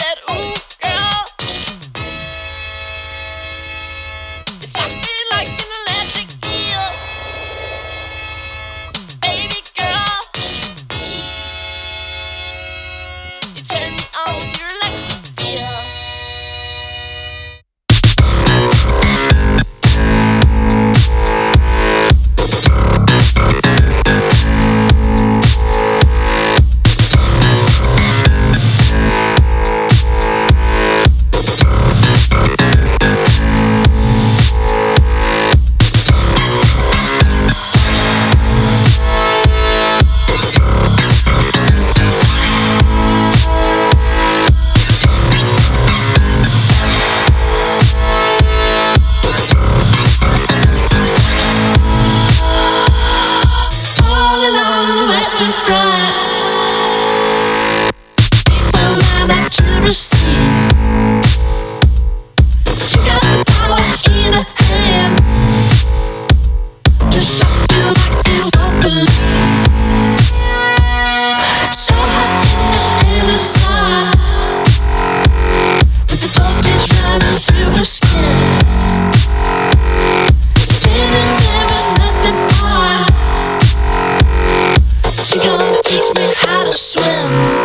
said, ooh, girl, you shot me like an electric eel. Baby girl, you turn me on with your electric feel. Western Front, people line up to receive. She got the power in her hand to shock you like you won't believe. So hot in the Amazon, with the voltage running through her skin, standing there with nothing on. She gonna teach me how to swim.